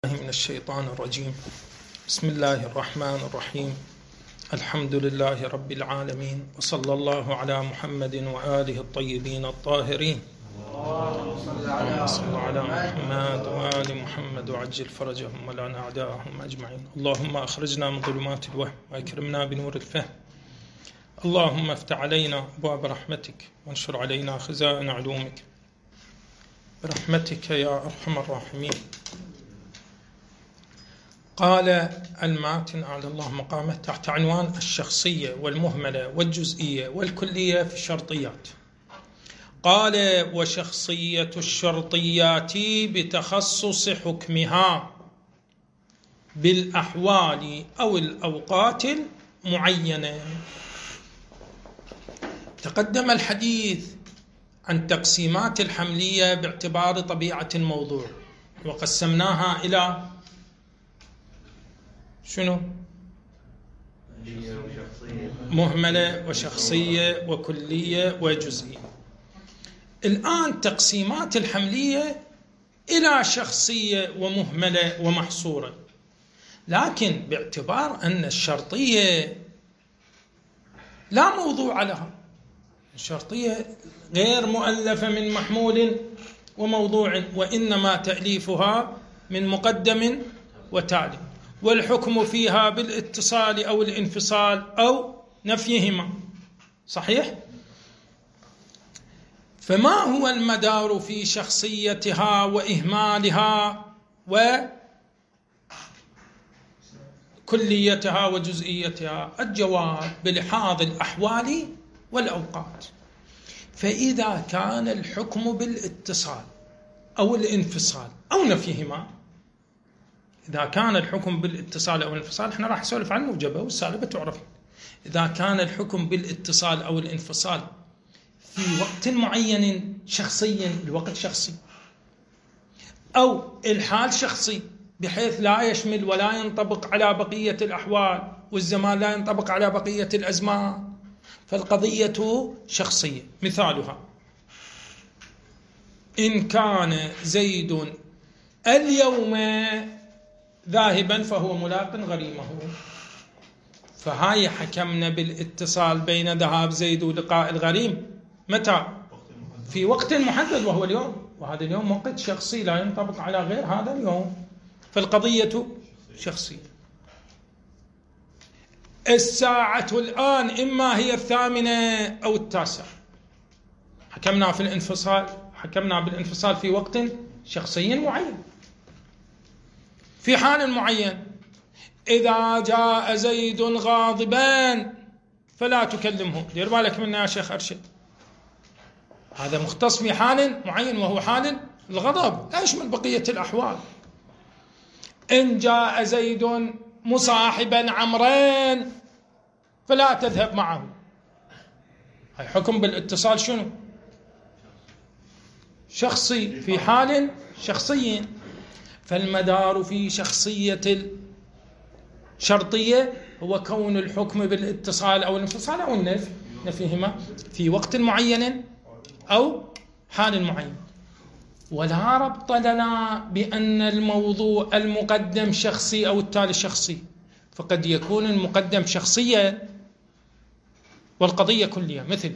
من الشيطان الرجيم. بسم الله الرحمن الرحيم. الحمد لله رب العالمين، وصلى الله على محمد وآله الطيبين الطاهرين. اللهم صل على محمد وآل محمد وعجل فرجهم ولعن أعداءهم أجمعين. اللهم أخرجنا من ظلمات الوهم وأكرمنا بنور الفهم. اللهم افتح علينا أبواب رحمتك وانشر علينا خزائن علومك برحمتك يا أرحم الراحمين. قال الماتن أعلى الله مقامه تحت عنوان الشخصية والمهملة والجزئية والكلية في الشرطيات. قال: وشخصية الشرطيات بتخصص حكمها بالأحوال أو الأوقات المعينة. تقدم الحديث عن تقسيمات الحملية باعتبار طبيعة الموضوع، وقسمناها إلى شنو؟ مهملة وشخصية وكلية وجزئية. الآن تقسيمات الحملية إلى شخصية ومهملة ومحصورة، لكن باعتبار أن الشرطية لا موضوع لها، الشرطية غير مؤلفة من محمول وموضوع، وإنما تأليفها من مقدم وتالي، والحكم فيها بالاتصال أو الانفصال أو نفيهما. صحيح؟ فما هو المدار في شخصيتها وإهمالها وكليتها وجزئيتها؟ الجواب: بلحاظ الأحوال والأوقات. فإذا كان الحكم بالاتصال أو الانفصال أو نفيهما، إذا كان الحكم بالاتصال أو الانفصال، احنا راح نسولف عن الموجبة والسالبة تعرف. إذا كان الحكم بالاتصال أو الانفصال في وقت معين شخصي، الوقت شخصي، أو الحال شخصي بحيث لا يشمل ولا ينطبق على بقية الأحوال، والزمان لا ينطبق على بقية الأزمان، فالقضية شخصية. مثالها: إن كان زيد اليوم ذاهبا فهو ملاق غريمه. فهاي حكمنا بالاتصال بين ذهاب زيد ولقاء الغريم متى؟ في وقت محدد وهو اليوم، وهذا اليوم وقت شخصي لا ينطبق على غير هذا اليوم، فالقضية شخصية. الساعة الآن إما هي 8 أو 9. حكمنا في الانفصال، حكمنا بالانفصال في وقت شخصي معين في حال معين. إذا جاء زيد غاضبا فلا تكلمه. دير بالك منه يا شيخ أرشد، هذا مختص في حال معين وهو حال الغضب، لا يشمل بقية الأحوال. إن جاء زيد مصاحبا عمرين فلا تذهب معه. هاي حكم بالاتصال شنو؟ شخصي في حال شخصي. فالمدار في شخصية الشرطية هو كون الحكم بالاتصال أو الانفصال أو نفيهما في وقت معين أو حال معين. ولا ربط لنا بأن الموضوع المقدم شخصي أو التالي شخصي، فقد يكون المقدم شخصيا والقضية كلية. مثل: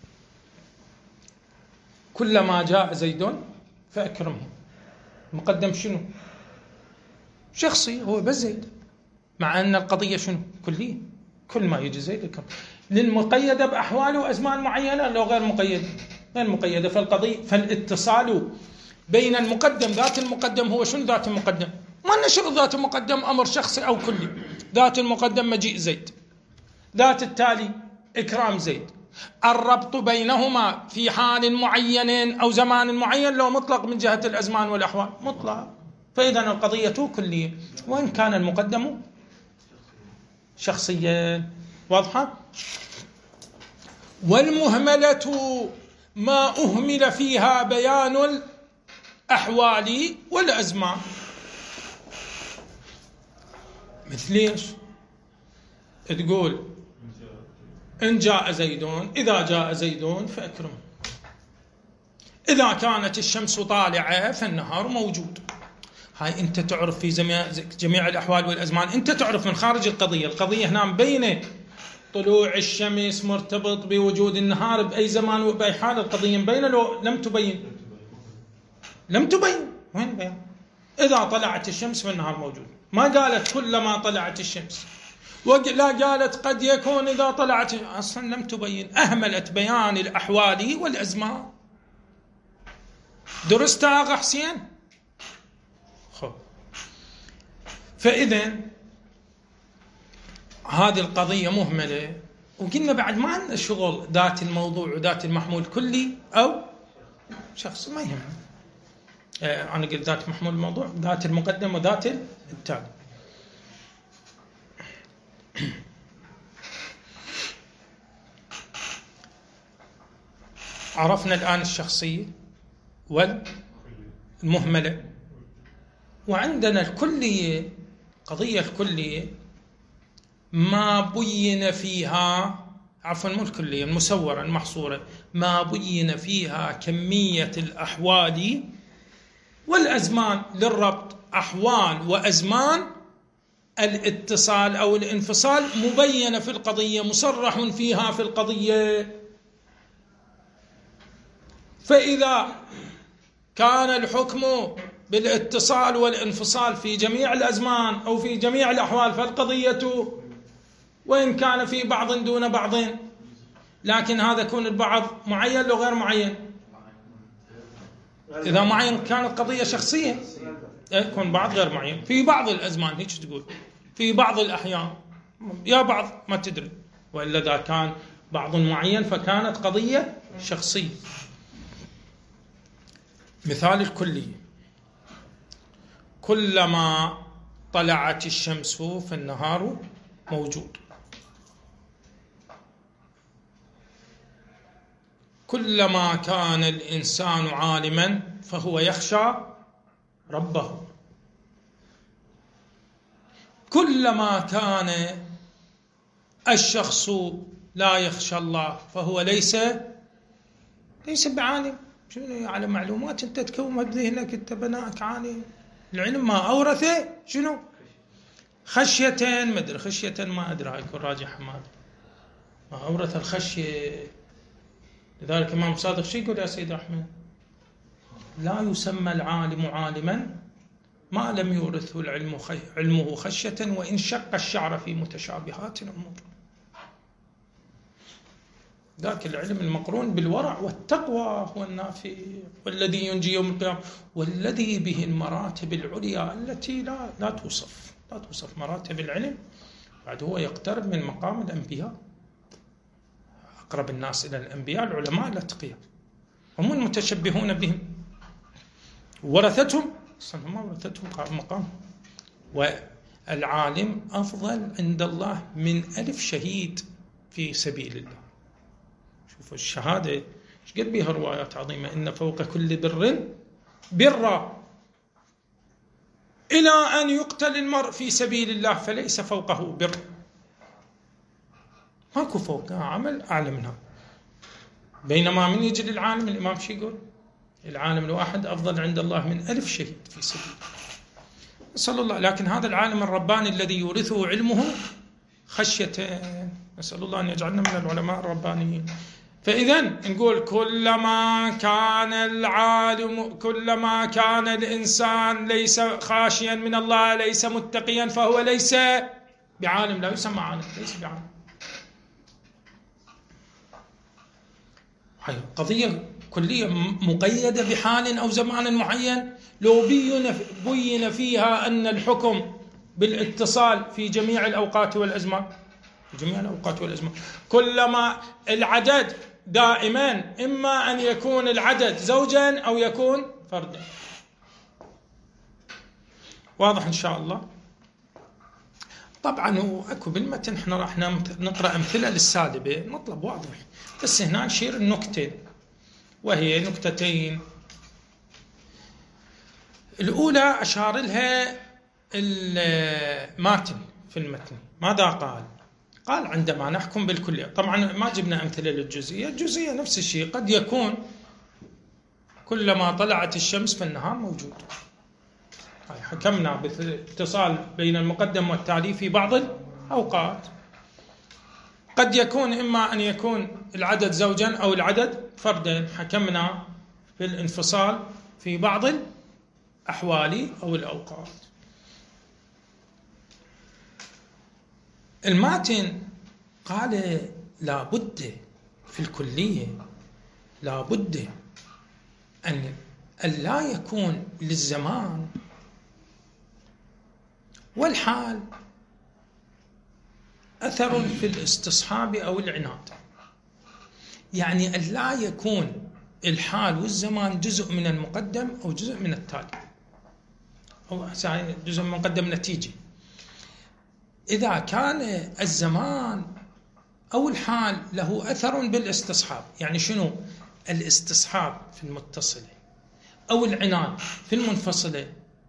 كلما جاء زيد فأكرمه. المقدم شنو؟ شخصي، هو بس زيد، مع أن القضية شنو؟ كلية، كل ما يجي زيد يكرم. للمقيدة بأحوال وأزمان معينة، لو غير مقيدة غير مقيدة. فالقضية فالاتصال بين المقدم، ذات المقدم هو شنو؟ ذات المقدم. ما نشر ذات المقدم أمر شخصي أو كلي. ذات المقدم مجيء زيد، ذات التالي إكرام زيد. الربط بينهما في حال معين أو زمان معين لو مطلق من جهة الأزمان والأحوال مطلق، فإذا القضية كلية وإن كان المقدم شخصيا. واضحة؟ والمهملة ما أهمل فيها بيان الأحوال والأزمان. مثل إيش؟ تقول: إن جاء زيدون، إذا جاء زيدون فأكرمه. إذا كانت الشمس طالعة فالنهار موجود. هاي أنت تعرف في جميع الأحوال والأزمان، أنت تعرف من خارج القضية. القضية هنا مبينة، طلوع الشمس مرتبط بوجود النهار بأي زمان وبأي حال. القضية مبينة لو لم تبين؟ لم تبين. وين بيان؟ إذا طلعت الشمس فالنهار موجود. ما قالت كلما طلعت الشمس، لا قالت قد يكون إذا طلعت. أصلا لم تبين، أهملت بيان الأحوال والأزمان. درستها أخ حسين؟ خب، فإذا هذه القضية مهملة. وقلنا بعد ما عندنا شغل ذات الموضوع وذات المحمول كلي أو شخص، ما يهم. أنا قلت ذات محمول الموضوع، ذات المقدم وذات التالي. عرفنا الآن الشخصية والمهملة، وعندنا الكلية. قضية الكلية ما بين فيها، عفوا مو الكلية، المسورة المحصورة، ما بين فيها كمية الأحوال والأزمان للربط. أحوال وأزمان الاتصال أو الانفصال مبينة في القضية، مصرح فيها في القضية. فإذا كان الحكم بالاتصال والانفصال في جميع الأزمان أو في جميع الأحوال، فالقضية وإن كان في بعض دون بعض، لكن هذا يكون البعض معين لو غير معين. إذا معين كانت قضية شخصية، يكون بعض غير معين في بعض الأزمان، هيك تقول في بعض الأحيان، يا بعض ما تدري. وإلا إذا كان بعض معين فكانت قضية شخصية. مثال الكلية: كلما طلعت الشمس فالنهار موجود. كلما كان الإنسان عالما فهو يخشى ربه. كلما كان الشخص لا يخشى الله فهو ليس بعالم. شنو على معلومات انت تكونها بذهنك، انت بناءك عالم. العلم ما أورثه شنو؟ خشية. ما أدري خشية، ما أدري يكون راجح حماد. ما أورث الخشية. لذلك الإمام صادق شو يقول يا سيد أحمد؟ لا يسمى العالم عالما ما لم يورثه العلم علمه خشية، وإن شق الشعر في متشابهات الأمور. ذاك العلم المقرون بالورع والتقوى هو النافع، والذي ينجي يوم القيامة، والذي به المراتب العليا التي لا توصف مراتب العلم. بعد هو يقترب من مقام الأنبياء. أقرب الناس إلى الأنبياء العلماء الأتقياء، هم المتشبهون بهم. ورثتهم أصلا ما ورثتهم مقام. والعالم أفضل عند الله من 1000 شهيد في سبيل الله. شوفوا الشهادة ايش قد بها روايات عظيمة: إن فوق كل برا إلى أن يقتل المرء في سبيل الله فليس فوقه بر. ماكو فوقها عمل أعلى منها. بينما من يجي للعالم، الإمام شو يقول؟ العالم الواحد أفضل عند الله من 1000 شهيد في سبيل الله. نسأل الله. لكن هذا العالم الرباني الذي يورثه علمه خشية، نسأل الله أن يجعلنا من العلماء الربانيين. فإذا نقول كلما كان الإنسان ليس خاشيا من الله، ليس متقيا، فهو ليس بعالم. لا يسمى عالم، ليس بعالم. هاي قضية كلية مقيدة بحال أو زمان معين. لو بين فيها أن الحكم بالاتصال في جميع الأوقات والأزمان، كلما العدد دائما إما أن يكون العدد زوجا أو يكون فردا. واضح إن شاء الله. طبعا هو أكو بالمتن احنا راح نقرأ أمثلة للسالبة، مطلب واضح، بس هنا نشير النكتة، وهي نكتتين. الأولى أشار لها الماتن في المتن. ماذا قال عندما نحكم بالكلية. طبعا ما جبنا أمثلة للجزئية. الجزئية نفس الشيء، قد يكون كلما طلعت الشمس فالنهار موجود. حكمنا بالاتصال بين المقدم والتالي في بعض الأوقات. قد يكون إما أن يكون العدد زوجا أو العدد فردين، حكمنا بالانفصال في بعض الأحوال أو الأوقات. الماتن قال لا بد في الكلية، لا بد أن لا يكون للزمان والحال أثر في الاستصحاب أو العناد، يعني أن لا يكون الحال والزمان جزء من المقدم أو جزء من التالي، أو جزء من المقدم نتيجة. إذا كان الزمان أو الحال له أثر بالاستصحاب، يعني شنو؟ الاستصحاب في المتصلة أو العناد في المنفصلة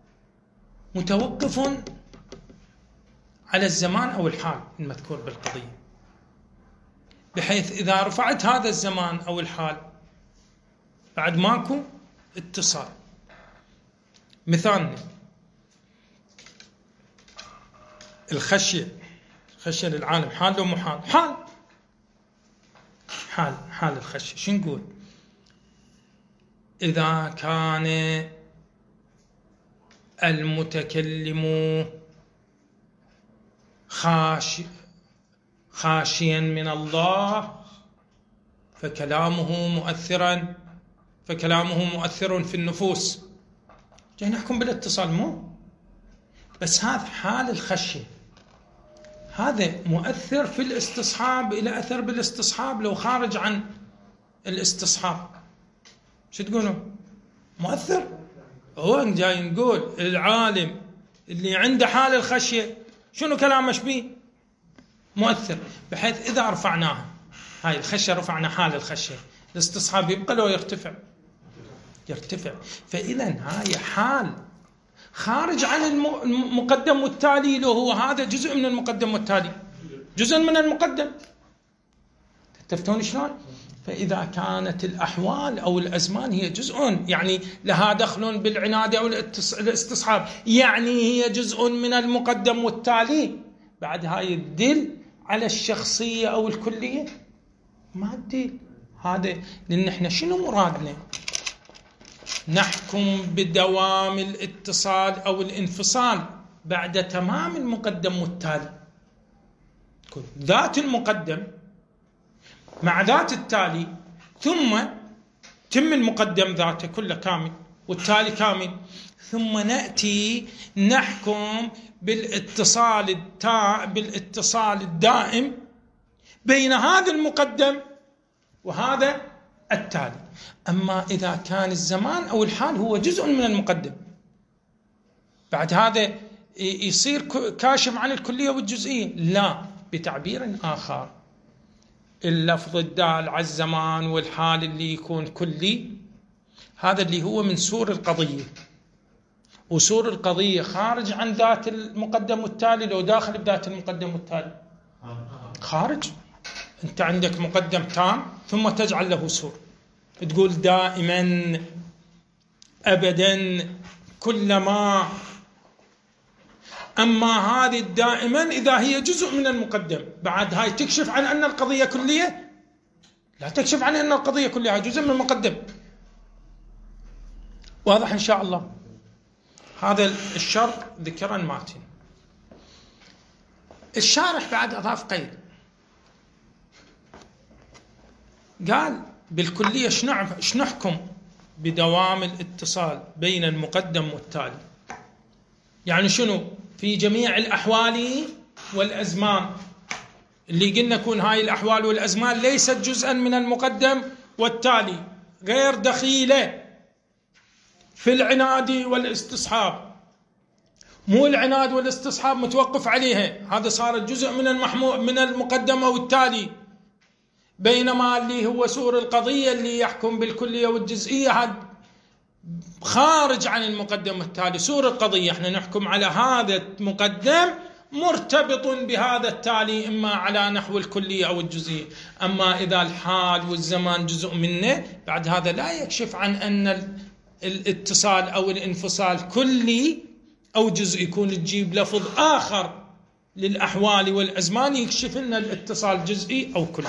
متوقف على الزمان أو الحال المذكور بالقضية، بحيث إذا رفعت هذا الزمان أو الحال بعد ماكو اتصال. مثال الخشية، خشية للعالم حال لو محال؟ حال الخشية. شو نقول؟ إذا كان المتكلم خاشيا من الله فكلامه مؤثر في النفوس. جاي نحكم بالاتصال مو بس، هذا حال الخشية، هذا مؤثر في الاستصحاب، إلى أثر بالاستصحاب لو خارج عن الاستصحاب. شو تقولوا؟ مؤثر. هو جاي نقول العالم اللي عنده حال الخشية شنو كلامه شبيه؟ مؤثر، بحيث إذا رفعناها هاي الخشية، رفعنا حال الخشية، الاستصحاب يبقى لو يرتفع. فإذا هاي حال خارج عن المقدم والتالي، لو هو هذا جزء من المقدم والتالي، جزء من المقدم. تفتون شلون؟ فإذا كانت الأحوال أو الأزمان هي جزء، يعني لها دخل بالعناد أو الاستصحاب، يعني هي جزء من المقدم والتالي، بعد هاي الدل على الشخصية أو الكلية؟ ما الدل هذا، لأن احنا شنو مرادنا؟ نحكم بدوام الاتصال أو الانفصال بعد تمام المقدم والتالي. ذات المقدم مع ذات التالي، ثم تم المقدم ذاته كله كامل والتالي كامل، ثم نأتي نحكم بالاتصال الدائم بين هذا المقدم وهذا التالي. أما إذا كان الزمان أو الحال هو جزء من المقدم، بعد هذا يصير كاشف عن الكلية والجزئية؟ لا، بتعبير آخر، اللفظ الدال على الزمان والحال اللي يكون كلي، هذا اللي هو من سور القضية، وسور القضية خارج عن ذات المقدم والتالي لو داخل بذات المقدم والتالي؟ خارج. أنت عندك مقدم تام ثم تجعل له سور، تقول دائما أبدا كلما. أما هذه دائما إذا هي جزء من المقدم، بعد هاي تكشف عن أن القضية كلية؟ لا تكشف عن أن القضية كلها جزء من المقدم. واضح إن شاء الله؟ هذا الشرط ذكر الماتن. الشارح بعد أضاف قيد، قال بالكلية شنحكم بدوام الاتصال بين المقدم والتالي، يعني شنو؟ في جميع الأحوال والأزمان، اللي قلنا كون هاي الأحوال والأزمان ليست جزءا من المقدم والتالي، غير دخيلة في العناد والاستصحاب، مو العناد والاستصحاب متوقف عليها، هذا صار جزء من المقدمة والتالي، بينما اللي هو سور القضية اللي يحكم بالكلية والجزئية هذا خارج عن المقدم والتالي. سور القضية احنا نحكم على هذا المقدم مرتبط بهذا التالي، إما على نحو الكلية أو الجزئية. أما إذا الحال والزمان جزء منه، بعد هذا لا يكشف عن أن الاتصال أو الانفصال كلي، أو جزء يكون تجيب لفظ آخر للأحوال والأزمان يكشف لنا الاتصال جزئي أو كلي.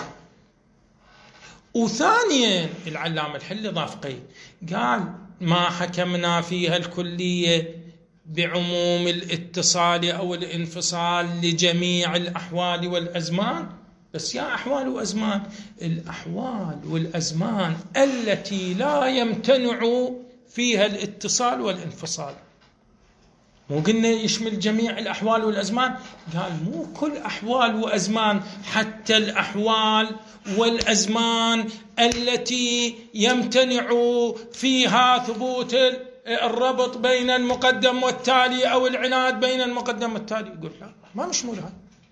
وثانيا العلامة الحلي ضاف قيد، قال ما حكمنا فيها الكلية بعموم الاتصال أو الانفصال لجميع الأحوال والأزمان، بس يا أحوال وأزمان، الأحوال والأزمان التي لا يمتنع فيها الاتصال والانفصال. مو قلنا يشمل جميع الأحوال والأزمان؟ قال مو كل أحوال وأزمان، حتى الأحوال والأزمان التي يمتنع فيها ثبوت الربط بين المقدم والتالي أو العناد بين المقدم والتالي. يقول لا، ما مشمولها،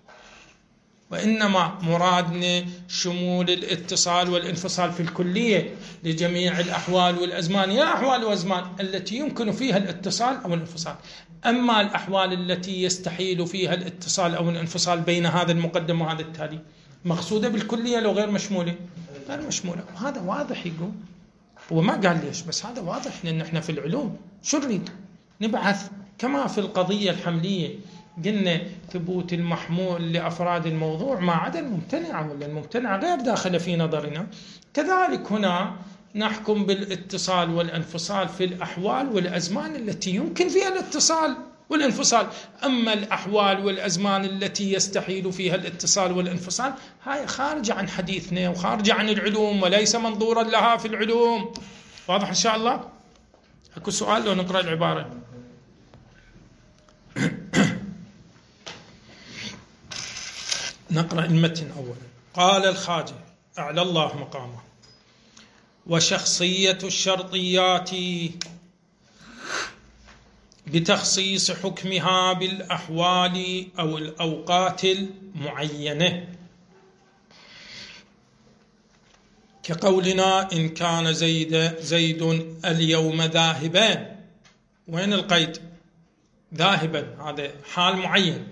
وإنما مرادنا شمول الاتصال والانفصال في الكلية لجميع الأحوال والأزمان، يا أحوال وأزمان التي يمكن فيها الاتصال أو الانفصال. أما الأحوال التي يستحيل فيها الاتصال أو الانفصال بين هذا المقدم وهذا التالي مقصودة بالكلية لو غير مشمولة؟ غير مشمولة. وهذا واضح، يقول هو ما قال ليش، بس هذا واضح، لأن احنا في العلوم شو نريد؟ نبعث كما في القضية الحملية قلنا ثبوت المحمول لأفراد الموضوع ما عدا الممتنعة، ولا الممتنعة غير داخلة في نظرنا. كذلك هنا نحكم بالاتصال والانفصال في الأحوال والأزمان التي يمكن فيها الاتصال والانفصال. أما الأحوال والأزمان التي يستحيل فيها الاتصال والانفصال هاي خارجة عن حديثنا وخارجة عن العلوم وليس منظورا لها في العلوم. واضح إن شاء الله؟ أكو سؤال لو نقرأ العبارة؟ نقرأ المتن أولا. قال الخواجة أعلى الله مقامه: وشخصية الشرطيات بتخصيص حكمها بالأحوال أو الأوقات المعينة، كقولنا إن كان زيد اليوم ذاهبا. وين القيد؟ ذاهبا، هذا حال معين.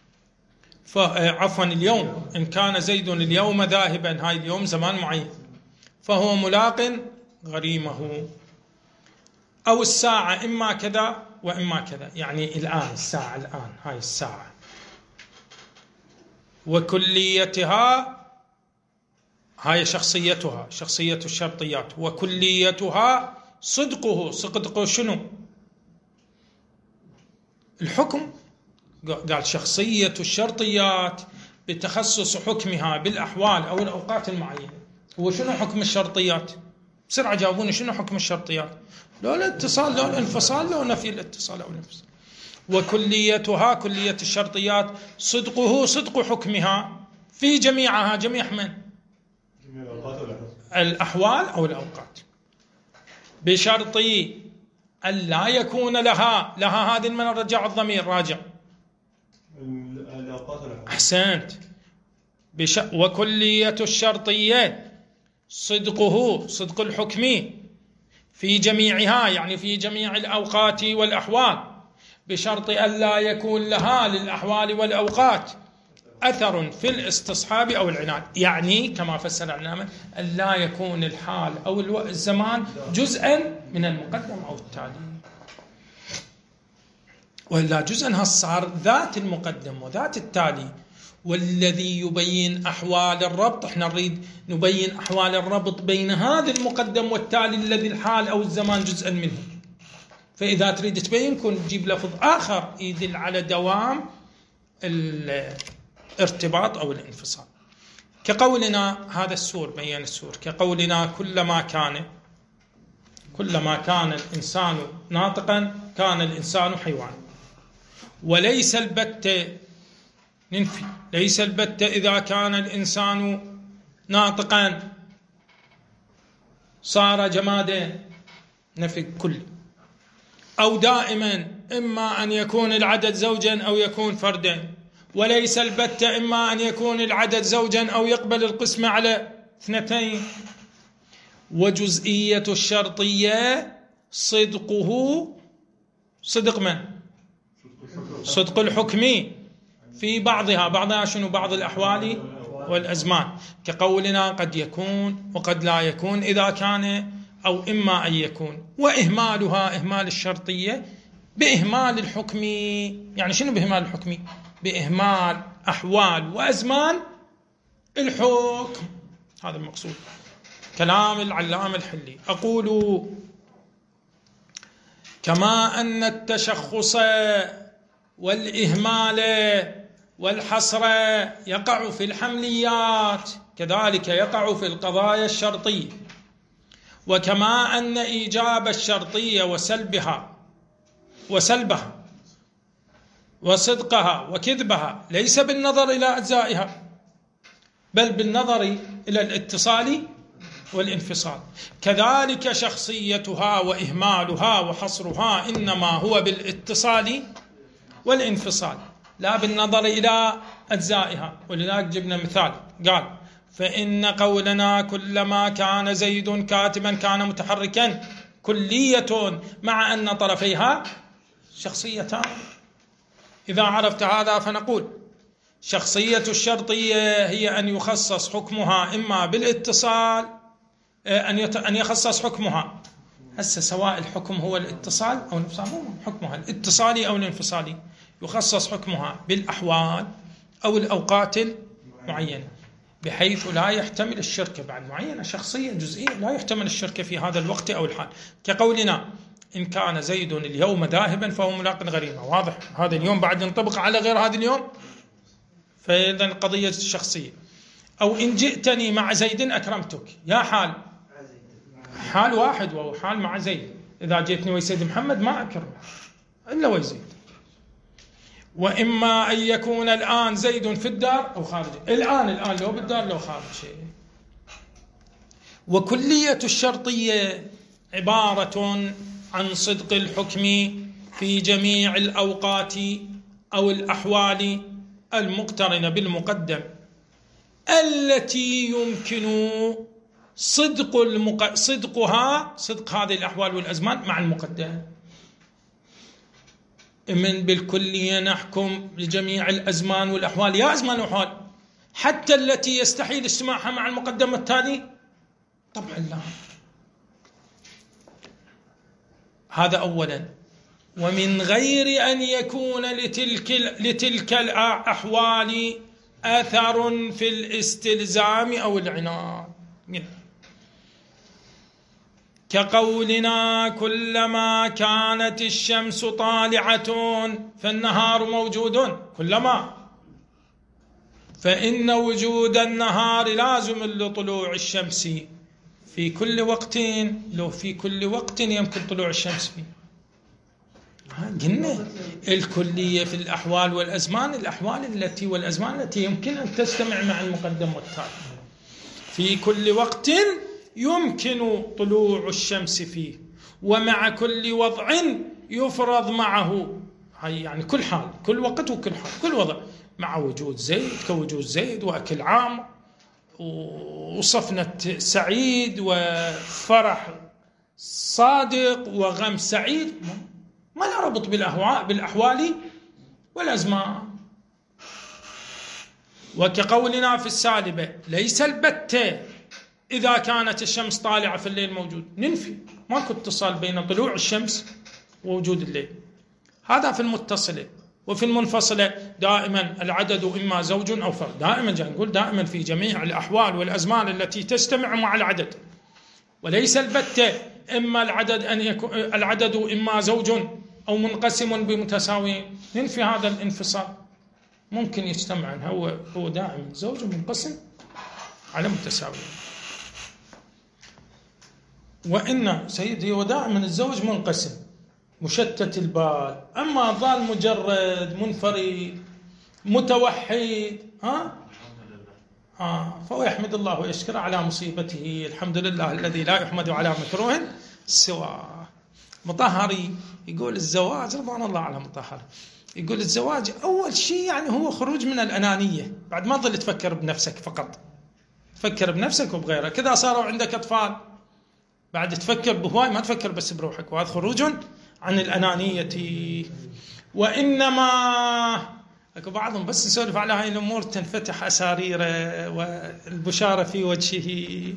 عفوا اليوم، إن كان زيد اليوم ذاهبا، هاي اليوم زمان معين، فهو ملاق غريمه. أو الساعة إما كذا وإما كذا، يعني الآن، الساعة الآن، هاي الساعة. وكليتها، هاي شخصيتها، شخصية الشرطيات. وكليتها صدقه، صدقه شنو؟ الحكم. قال شخصية الشرطيات بتخصص حكمها بالأحوال أو الأوقات المعينة. هو شنو حكم الشرطيات؟ بسرعة جاوبوني، شنو حكم الشرطيات؟ لو الاتصال، لو الانفصال، لو نفي الاتصال أو الانفصال. وكليتها، كلية الشرطيات، صدقه، صدق حكمها في جميعها، جميع من؟ الأحوال أو الأوقات، بشرط أن لا يكون لها هذه من رجع الضمير، راجع أحسنت. وكلية الشرطية صدقه، صدق الحكم في جميعها، يعني في جميع الأوقات والأحوال، بشرط أن لا يكون لها للأحوال والأوقات أثر في الاستصحاب أو العناد، يعني كما فسر العلامة أن لا يكون الحال أو الزمان جزءا من المقدم أو التالي، وإلا جزءا صار ذات المقدم وذات التالي. والذي يبين أحوال الربط، احنا نريد نبين أحوال الربط بين هذا المقدم والتالي الذي الحال أو الزمان جزءا منه. فإذا تريد تبين كن تجيب لفظ آخر يدل على دوام الارتباط أو الانفصال، كقولنا هذا السور، بيان السور، كقولنا كلما كان الإنسان ناطقا كان الإنسان حيوانا. وليس البتة، ننفي، ليس البتة إذا كان الإنسان ناطقا صار جمادا، نفي كل. أو دائما، إما أن يكون العدد زوجا أو يكون فردا. وليس البتة إما أن يكون العدد زوجا أو يقبل القسمة على اثنتين. وجزئية الشرطية صدقه، صدق من؟ صدق الحكم في بعضها شنو؟ بعض الأحوال والأزمان، كقولنا قد يكون وقد لا يكون إذا كان، أو إما أن يكون. وإهمالها، إهمال الشرطية بإهمال الحكم. يعني شنو بإهمال الحكم؟ بإهمال أحوال وأزمان الحكم، هذا المقصود. كلام العلامة الحلي: أقول كما أن التشخص والإهمال والحصر يقع في الحمليات، كذلك يقع في القضايا الشرطية. وكما أن إيجاب الشرطية وسلبها وصدقها وكذبها ليس بالنظر إلى أجزائها، بل بالنظر إلى الاتصال والانفصال، كذلك شخصيتها وإهمالها وحصرها إنما هو بالاتصال والانفصال لا بالنظر إلى أجزائها. ولذلك جبنا مثال، قال: فإن قولنا كلما كان زيد كاتبا كان متحركا كلية مع أن طرفيها شخصيتان. إذا عرفت هذا فنقول شخصية الشرطية هي أن يخصص حكمها إما بالاتصال، أن يخصص حكمها هسه سواء الحكم هو الاتصال أو الانفصال، حكمها الاتصالي أو الانفصالي، يخصص حكمها بالأحوال أو الأوقات المعينة، بحيث لا يحتمل الشركة بعد معينة شخصية جزئية، لا يحتمل الشركة في هذا الوقت أو الحال. كقولنا: إن كان زيد اليوم ذاهبا فهو ملاق غريمة، واضح هذا اليوم بعد ينطبق على غير هذا اليوم، فإذا القضية الشخصية. أو إن جئتني مع زيد أكرمتك، يا حال واحد وهو حال مع زيد. إذا جئتني ويسيد محمد ما أكرم إلا ويزيد. وإما أن يكون الآن زيد في الدار أو خارج، الآن لو بالدار لو خارج شيء. وكلية الشرطية عبارة عن صدق الحكم في جميع الأوقات أو الأحوال المقترنة بالمقدم التي يمكن صدق هذه الأحوال والأزمان مع المقدم. من بالكلية نحكم لجميع الأزمان والأحوال، يا أزمان وأحوال حتى التي يستحيل اجتماعها مع المقدم التالي؟ طبعا لا. هذا أولا. ومن غير أن يكون لتلك الأحوال أثر في الاستلزام أو العناد، كقولنا: كلما كانت الشمس طالعة فالنهار موجود، كلما، فإن وجود النهار لازم لطلوع الشمس في كل وقت، لو في كل وقت يمكن طلوع الشمس فيه. قلنا الكلية في الأحوال والأزمان، الأحوال التي والأزمان التي يمكن أن تجتمع مع المقدم والتالي في كل وقت يمكن طلوع الشمس فيه، ومع كل وضع يفرض معه، هاي يعني كل حال، كل وقت وكل حال، كل وضع، مع وجود زيد كوجود زيد، وأكل عام وصفنة سعيد وفرح صادق وغم سعيد، ما لا ربط بالأحوال والأزمان. وكقولنا في السالبة: ليس البتة إذا كانت الشمس طالعة في الليل موجود، ننفي ماكو اتصال بين طلوع الشمس ووجود الليل. هذا في المتصلة. وفي المنفصلة دائما العدد إما زوج أو فرد، دائما نقول دائما في جميع الأحوال والأزمان التي تجتمع مع العدد. وليس البتة إما العدد أن يكون العدد إما زوج أو منقسم بمتساويين، ننفي هذا الانفصال، ممكن يجتمع، هو دائما زوج منقسم على متساويين. وإن سيدي ودائما الزوج منقسم مشتت البال، أما ضال مجرد منفرد متوحد فهو يحمد الله ويشكر على مصيبته، الحمد لله الذي لا يحمد على مكروه سواه. مطهري يقول الزواج، رضوان الله على مطهري، يقول الزواج أول شيء يعني هو خروج من الأنانية، بعد ما تظل تفكر بنفسك فقط، تفكر بنفسك وبغيرك. كذا صاروا عندك أطفال بعد تفكر بهواي، ما تفكر بس بروحك، وهذا خروج عن الأنانية. وإنما أكو بعضهم بس نسولف على هاي الأمور تنفتح أساريره والبشارة في وجهه.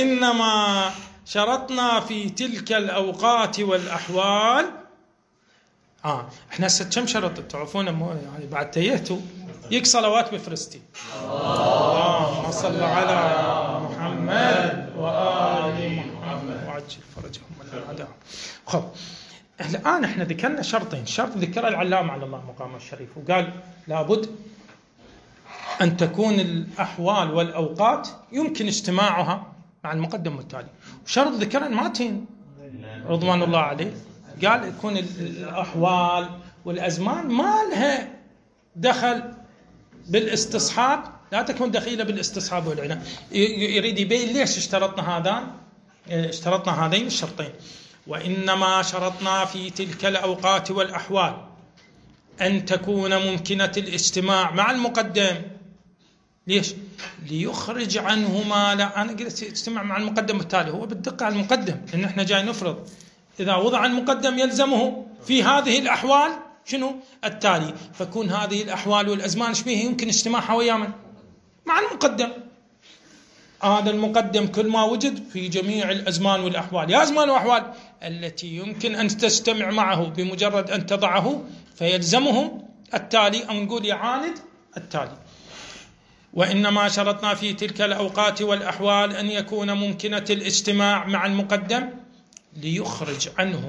وإنما شرطنا في تلك الأوقات والأحوال احنا هسه كم شرط تعرفون؟ يعني بعد تيهتوا يك صلوات بفرستي. اللهم صل على محمد وآل محمد وعجل فرجهم من الأعداء. خب الآن احنا ذكرنا شرطين. شرط ذكر العلامة على الله مقامه الشريف وقال لابد أن تكون الأحوال والأوقات يمكن اجتماعها مع المقدم والتالي. وشرط ذكر ماتين رضوان الله عليه قال يكون الأحوال والأزمان ما لها دخل بالاستصحاب، لا تكون دخيلة بالاستصحاب والعناية. يريد يبين ليش اشترطنا هذين الشرطين. وإنما شرطنا في تلك الأوقات والأحوال أن تكون ممكنة الاجتماع مع المقدم. ليش؟ ليخرج عنه ما لا. أنا قلت اجتماع مع المقدم والتالي، هو بالدقة على المقدم، إن احنا جاي نفرض إذا وضع المقدم يلزمه في هذه الأحوال شنو؟ التالي. فكون هذه الأحوال والأزمان شبيه يمكن اجتماعها ويا من؟ مع المقدم. هذا المقدم كل ما وجد في جميع الأزمان والأحوال، يا أزمان وأحوال التي يمكن أن تجتمع معه بمجرد أن تضعه فيلزمهم التالي، أو نقول يعاند التالي. وإنما شرطنا في تلك الأوقات والأحوال أن يكون ممكنة الاجتماع مع المقدم ليخرج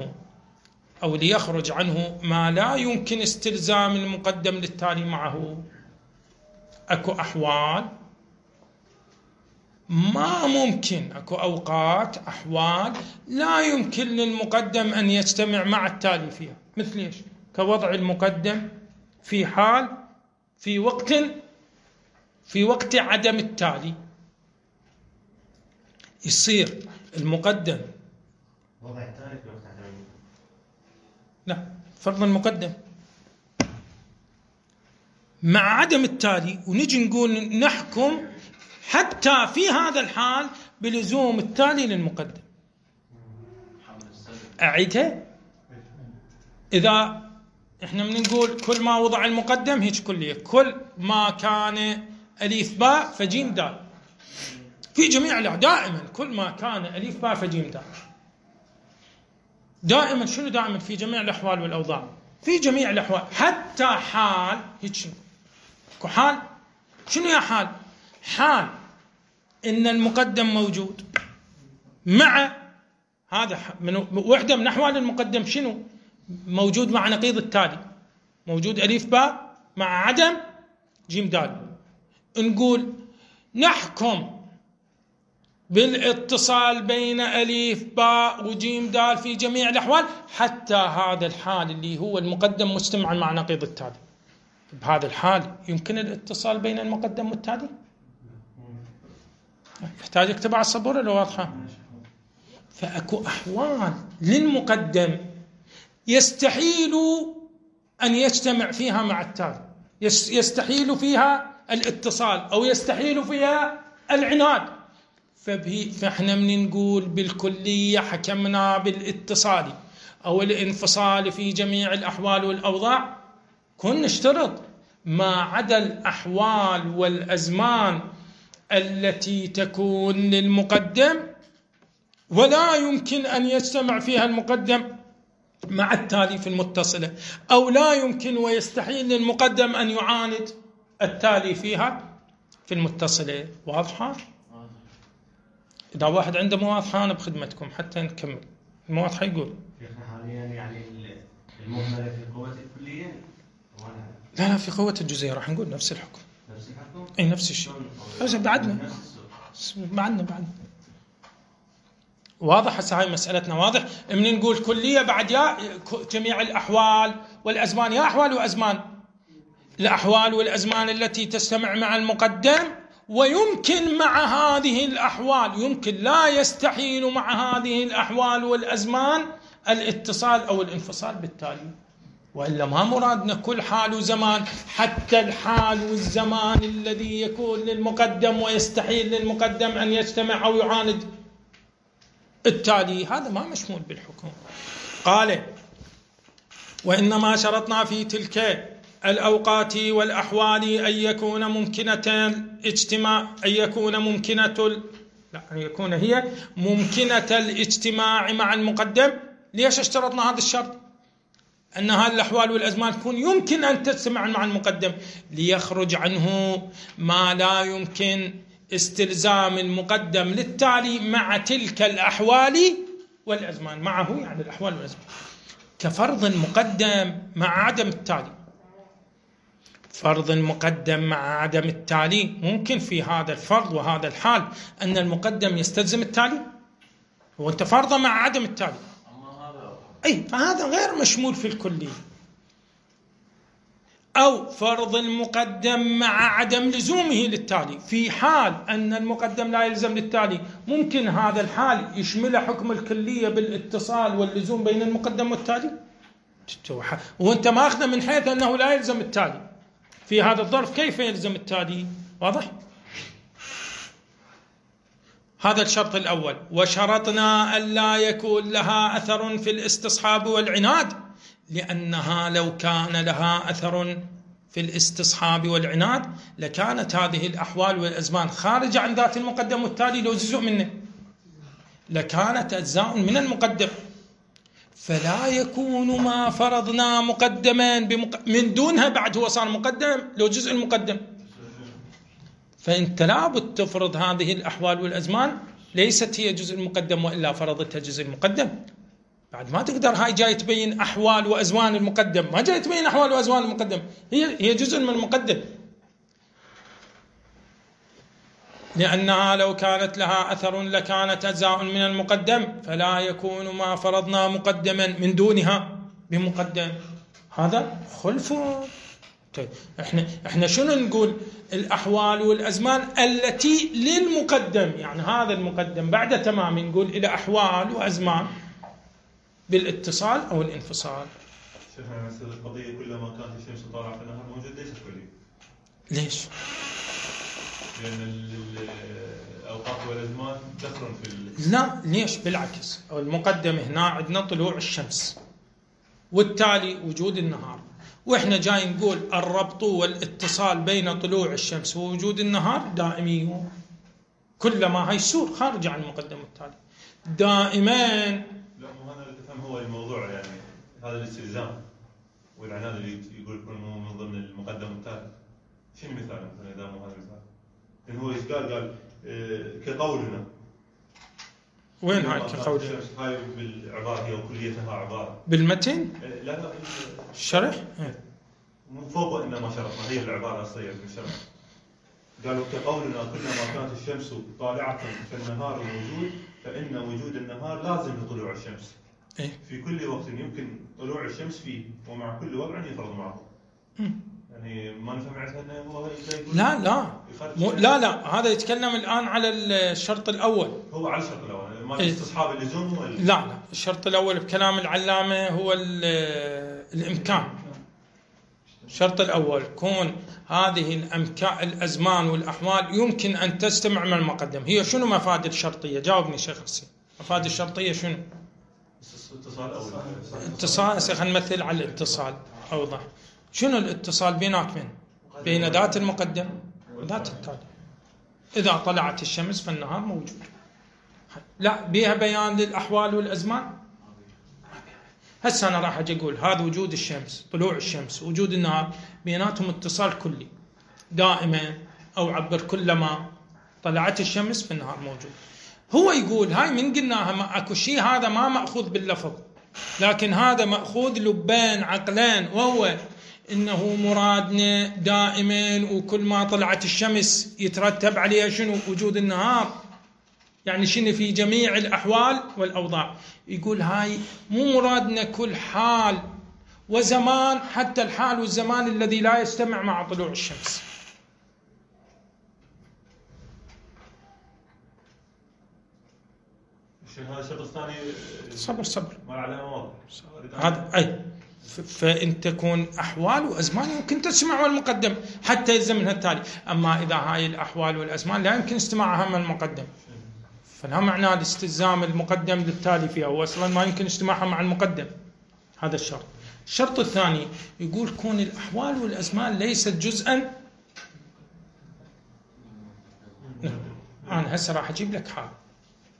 عنه ما لا يمكن استلزام المقدم للتالي معه. أكو أحوال ما ممكن، أكو أوقات أحوال لا يمكن للمقدم أن يجتمع مع التالي فيها. مثل إيش؟ كوضع المقدم في حال في وقت عدم التالي. يصير المقدم وضع التالي في وقت عدم، لا فرض المقدم مع عدم التالي، ونجي نقول نحكم حتى في هذا الحال بلزوم التالي للمقدم. أعيدها. إذا إحنا بنقول كل ما وضع المقدم هيك كلية، كل ما كان أليف باء فجيم دال في جميع دائما، كل ما كان أليف باء فجيم دال دائما. شنو دائما؟ في جميع الأحوال والأوضاع، في جميع الأحوال حتى حال هيك. حال شنو يا حال؟ حال إن المقدم موجود مع هذا من وحدة من أحوال المقدم شنو موجود مع نقيض التالي، موجود أليف باء مع عدم جيم دال. نقول نحكم بالاتصال بين أليف باء وجيم دال في جميع الأحوال حتى هذا الحال اللي هو المقدم مجتمعا مع نقيض التالي. بهذا الحال يمكن الاتصال بين المقدم والتالي؟ يحتاج اكتب على السبورة لو واضحة. فأكو أحوال للمقدم يستحيل أن يجتمع فيها مع التالي، يستحيل فيها الاتصال أو يستحيل فيها العناد. فإحنا من نقول بالكلية حكمنا بالاتصال أو الانفصال في جميع الأحوال والأوضاع، كن نشترط ما عدا الأحوال والأزمان التي تكون للمقدم ولا يمكن أن يجتمع فيها المقدم مع التالي في المتصلة، أو لا يمكن ويستحيل للمقدم أن يعاند التالي فيها في المتصلة. واضحة؟ إذا واحد عنده مواضحة أنا بخدمتكم حتى نكمل. المواضحة يقول حاليا يعني المهملة في قوة الكلية لا في قوة الجزئية راح نقول نفس الحكم. أي نفس الشيء. بس بعدنا واضح. هسه هاي مسألتنا واضح. من نقول كلية بعد يا جميع الأحوال والأزمان، يا أحوال وأزمان، الأحوال والأزمان التي تجتمع مع المقدم ويمكن مع هذه الأحوال، يمكن لا يستحيل مع هذه الأحوال والأزمان الاتصال أو الانفصال بالتالي. وإلا ما مرادنا كل حال وزمان، حتى الحال والزمان الذي يكون للمقدم ويستحيل للمقدم أن يجتمع أو يعاند التالي، هذا ما مشمول بالحكم. قال وإنما شرطنا في تلك الأوقات والأحوال أن يكون ممكنة الاجتماع، أن يكون هي ممكنة الاجتماع مع المقدم. ليش اشترطنا هذا الشرط؟ أن هذه الأحوال والأزمان تكون يمكن أن تجتمع مع المقدم، ليخرج عنه ما لا يمكن استلزام المقدم للتالي مع تلك الأحوال والأزمان. معه يعني الأحوال والأزمان، كفرض المقدم مع عدم التالي. فرض المقدم مع عدم التالي، ممكن في هذا الفرض وهذا الحال أن المقدم يستلزم التالي، وأنت فرضه مع عدم التالي، أي فهذا غير مشمول في الكلية. أو فرض المقدم مع عدم لزومه للتالي، في حال أن المقدم لا يلزم للتالي ممكن هذا الحال يشمل حكم الكلية بالاتصال واللزوم بين المقدم والتالي، وأنت ماخذه من حيث أنه لا يلزم التالي. في هذا الظرف كيف يلزم التالي؟ واضح؟ هذا الشرط الأول. وشرطنا ألا يكون لها أثر في الاستصحاب والعناد، لأنها لو كان لها أثر في الاستصحاب والعناد لكانت هذه الأحوال والأزمان خارجة عن ذات المقدم والتالي، لو جزء منه لكانت أجزاء من المقدم، فلا يكون ما فرضنا مقدما من دونها بعد هو صار مقدم لو جزء المقدم. فأنت لابد تفرض هذه الأحوال والأزمان ليست هي جزء المقدم، وإلا فرضتها جزء المقدم. بعد ما تقدر، هاي جاي تبين أحوال وأزمان المقدم، ما جاي تبين أحوال وأزمان المقدم، هي جزء من المقدم. لأنها لو كانت لها أثر لكانت أجزاء من المقدم، فلا يكون ما فرضنا مقدما من دونها بمقدم. هذا خلف. طيب احنا شنو نقول؟ الأحوال والأزمان التي للمقدم، يعني هذا المقدم بعد تمام نقول إلى أحوال وأزمان بالاتصال أو الانفصال. شيخنا مثل القضية كلما كانت الشمس طالعة في النهار موجود ليس كلي. ليش؟ لأن الأوقات والأزمان دخل في لا، ليش؟ بالعكس، المقدم هنا عندنا طلوع الشمس والتالي وجود النهار، وإحنا جاي نقول الربط والاتصال بين طلوع الشمس ووجود النهار دائمي، كلما هي السور خارج عن المقدم والتالي دائما. لا، مو هذا اللي تفهم هو الموضوع، يعني هذا الاستلزام والعناد اللي يقول يكون من ضمن المقدم والتالي. شنو مثال مثلا إذا مو هذا المثال؟ إن هو إيش قال كقولنا. وين هاي كقولنا؟ هاي بالعبارة هي وكليتها عبارة بالمتن؟ لا الشرح؟ من فوق إنما شرطنا، هي العبارة الأصلية في الشرح. قالوا كقولنا كلما كانت الشمس طالعة في النهار موجود، فإن وجود النهار لازم لطلوع الشمس. إيه؟ في كل وقت يمكن طلوع الشمس فيه، ومع كل وضع يفرض معه. يعني ما نفهم معناتها انه هو لا هذا يتكلم الآن على الشرط الأول. هو على الشرط الأول ما استصحاب اللزوم هو لا الشرط الأول بكلام العلامة هو الإمكان. الشرط الأول كون هذه الأزمان والأحوال يمكن أن تجتمع مع المقدم. هي شنو مفاد الشرطية؟ جاوبني شيخ رسي، مفاد الشرطية شنو؟ اتصال. خلينا نمثل على الاتصال أوضح. شنو الاتصال بينات من؟ بين ذات المقدم وذات التالي. إذا طلعت الشمس فالنهار موجود. لا بيها بيان للأحوال والأزمان. هسه أنا راح أجي أقول هذا وجود الشمس، طلوع الشمس، وجود النهار، بيناتهم اتصال كلي دائما، أو عبر كلما طلعت الشمس فالنهار موجود. هو يقول هاي من قلناها ما أكو شيء هذا ما مأخوذ باللفظ، لكن هذا مأخوذ لبين عقلين، وهو إنه مرادنا دائما وكل ما طلعت الشمس يترتب عليها شنو؟ وجود النهار، يعني شنو في جميع الأحوال والأوضاع. يقول هاي مو مرادنا كل حال وزمان، حتى الحال والزمان الذي لا يجتمع مع طلوع الشمس. هذا الشرط الثاني صبر ما عليه واضح. هذا أي فإن تكون أحوال وأزمان يمكن تجتمع مع المقدم حتى يلزم منها التالي. أما إذا هاي الأحوال والأزمان لا يمكن اجتماعها مع المقدم، فلا معنى الاستلزام المقدم للتالي فيها، وأصلا ما يمكن اجتماعها مع المقدم. هذا الشرط. الشرط الثاني يقول كون الأحوال والأزمان ليست جزءا. أنا هسه راح أجيب لك حال.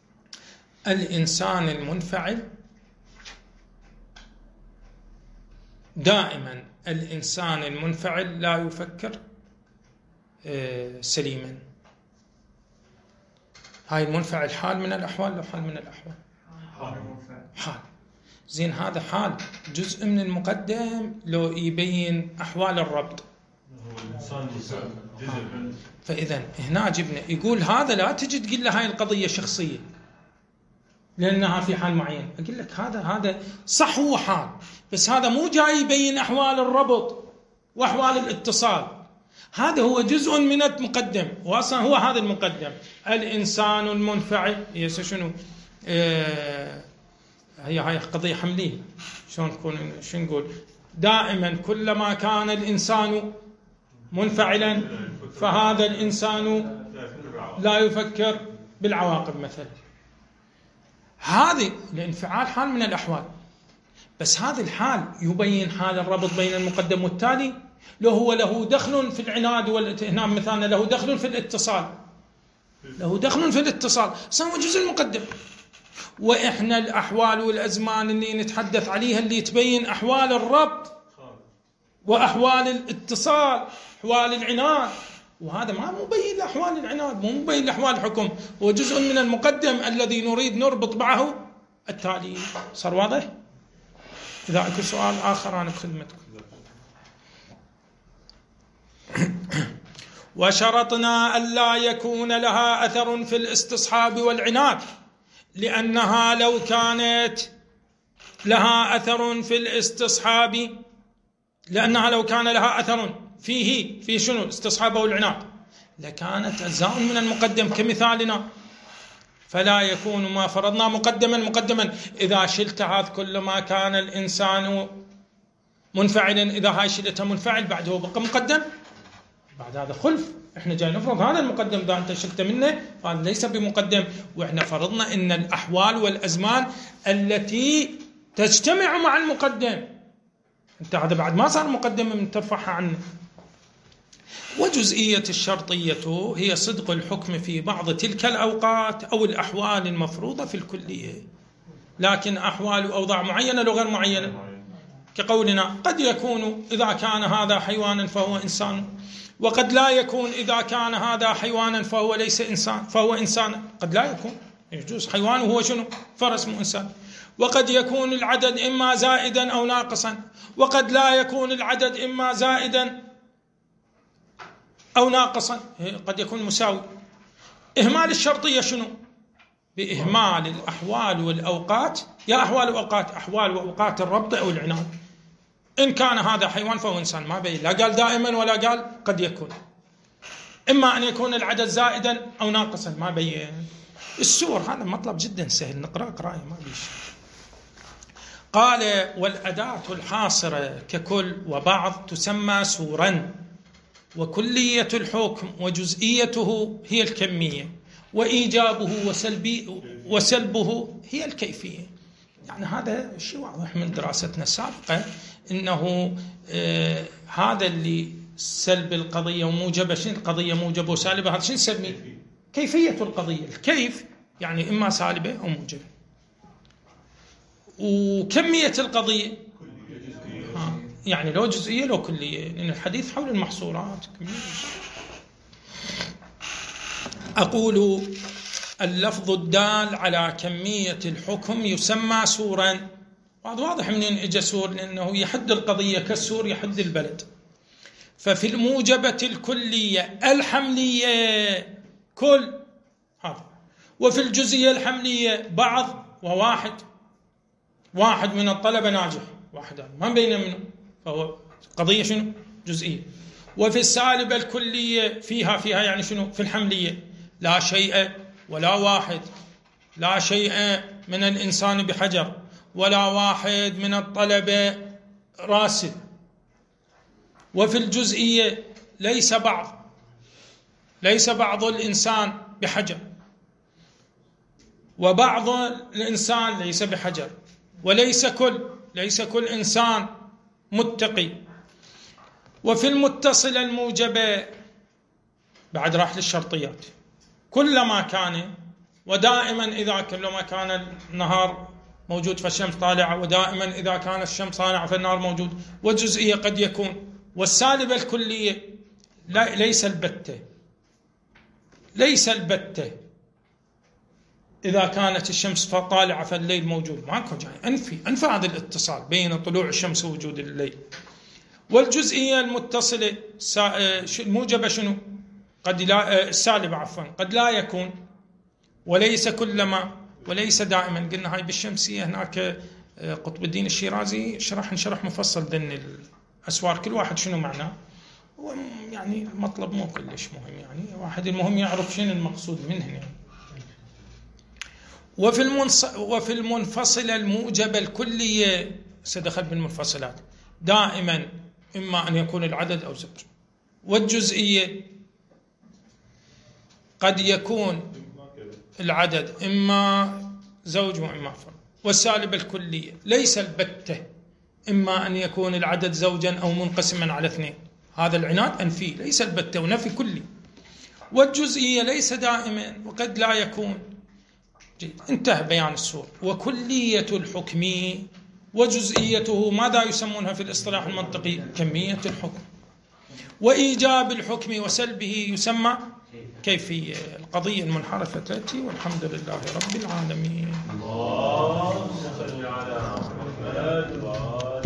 الإنسان المنفعل دائما الإنسان المنفعل لا يفكر سليما. هاي المنفعل حال من الأحوال، لو حال من الأحوال حال. زين هذا حال جزء من المقدم لو يبين أحوال الربط. فإذا هنا جبنا يقول هذا لا تجي تقول له هاي القضية شخصية لأنها في حال معين. أقول لك هذا صح هو حال، بس هذا مو جاي يبين أحوال الربط وأحوال الاتصال. هذا هو جزء من المقدم، وأصلا هو هذا المقدم. الإنسان المنفعل هي شنو؟ هي قضية حملية. شو نقول؟ دائما كلما كان الإنسان منفعلا فهذا الإنسان لا يفكر بالعواقب مثلا. هذه الانفعال حال من الأحوال، بس هذا الحال يبين حال الربط بين المقدم والتالي. لو هو له دخل في العناد هنا مثلا له دخل في الاتصال، له دخل في الاتصال سوى جزء المقدم. وإحنا الأحوال والأزمان اللي نتحدث عليها اللي تبين أحوال الربط وأحوال الاتصال، أحوال العناد، وهذا ما مبين لأحوال العناد، مو مبين لأحوال الحكم، هو جزء من المقدم الذي نريد نربط معه التالي. صار واضح؟ إذا أكو سؤال آخر أنا بخدمتكم. وشرطنا ألا يكون لها أثر في الاستصحاب والعناد، لأنها لو كانت لها أثر في الاستصحاب، لأنها لو كان لها أثر فيه في شنو الاستصحاب والعناد لكانت أجزاء من المقدم كمثالنا، فلا يكون ما فرضنا مقدما. إذا شلت هذا كل ما كان الإنسان منفعلا، إذا هاي شلتها منفعل بعد هو بقى مقدم، بعد هذا خلف. احنا جاي نفرض هذا المقدم، ده انت شلت منه هذا ليس بمقدم. واحنا فرضنا ان الأحوال والأزمان التي تجتمع مع المقدم، انت هذا بعد ما صار مقدم من ترفعها عنه. وجزئية الشرطية هي صدق الحكم في بعض تلك الأوقات أو الأحوال المفروضة في الكلية، لكن أحوال وأوضاع معينة لو غير معينة، كقولنا قد يكون إذا كان هذا حيوانا فهو إنسان، وقد لا يكون إذا كان هذا حيوانا فهو ليس إنسان، فهو إنسان. قد لا يكون، يجوز حيوان وهو شنو؟ فرس مو إنسان. وقد يكون العدد إما زائدا أو ناقصا، وقد لا يكون العدد إما زائدا أو ناقصا، قد يكون مساوي. إهمال الشرطية شنو؟ بإهمال الأحوال والأوقات. يا أحوال وأوقات، أحوال وأوقات الربط أو العناد. إن كان هذا حيوان فهو إنسان، ما بين، لا قال دائما ولا قال قد يكون. إما أن يكون العدد زائدا أو ناقصا، ما بين. السور هذا مطلب جدا سهل، نقرأ قراءة ما بيش. قال والأداة الحاصرة ككل وبعض تسمى سورا، وكلية الحكم وجزئيته هي الكمية، وإيجابه وسلبه هي الكيفية. يعني هذا شيء واضح من دراستنا السابقة، إنه هذا اللي سلب القضية وموجبة، شنو القضية موجبة وسالبة، هذا شنو نسميه؟ كيفية القضية. الكيف يعني إما سالبة أو موجبة. وكمية القضية يعني لو جزئية لو كلية، لأن الحديث حول المحصورات. أقول اللفظ الدال على كمية الحكم يسمى سورا. واضح منين اجى سور؟ لأنه يحد القضية كالسور يحد البلد. ففي الموجبة الكلية الحملية كل هذا، وفي الجزئية الحملية بعض وواحد. واحد من الطلبة ناجح، واحد ما بين منه، فهو قضية شنو؟ جزئية. وفي السالبة الكلية فيها يعني شنو؟ في الحملية لا شيء ولا واحد، لا شيء من الإنسان بحجر، ولا واحد من الطلبة راسل. وفي الجزئية ليس بعض الإنسان بحجر، وبعض الإنسان ليس بحجر، وليس كل إنسان متقي. وفي المتصلة الموجبة بعد راح للشرطيات، كلما كان ودائما إذا كلما كان النهار موجود فالشمس طالعة، ودائما إذا كانت الشمس طالعة فالنهار موجود. والجزئية قد يكون. والسالبة الكلية ليس البتة إذا كانت الشمس طالعة فالليل موجود، ماكو جاي، أنفي هذا الاتصال بين طلوع الشمس ووجود الليل. والجزئية المتصلة الموجبة شنو؟ السالبة عفوا قد لا يكون، وليس كلما، وليس دائما. قلنا هاي بالشمسية هناك قطب الدين الشيرازي نشرح مفصل ذن الأسوار، كل واحد شنو معناه. يعني المطلب مو كلش مهم، يعني واحد المهم يعرف شنو المقصود منه يعني. وفي المنفصلة الموجبة الكلية، سدخل بالمنفصلات دائما إما أن يكون العدد أو زوج. والجزئية قد يكون العدد إما زوج وإما فرد. والسالبة الكلية ليس البتة، إما أن يكون العدد زوجا أو منقسما على اثنين. هذا العناد أنفي، ليس البتة ونفي كلي. والجزئية ليس دائما وقد لا يكون. جيد. انتهى بيان السور. وكلية الحكم وجزئيته ماذا يسمونها في الاصطلاح المنطقي؟ كمية الحكم. وإيجاب الحكم وسلبه يسمى كيفية. القضية المنحرفة تأتي، والحمد لله رب العالمين. اللهم صل على محمد.